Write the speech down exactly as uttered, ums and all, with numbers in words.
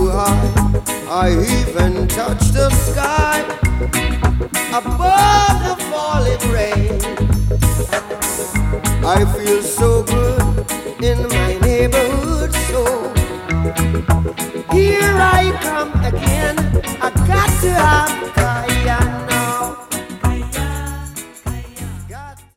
too high. I even touch the sky above the falling rain. I feel so good in my neighborhood, so here I come again.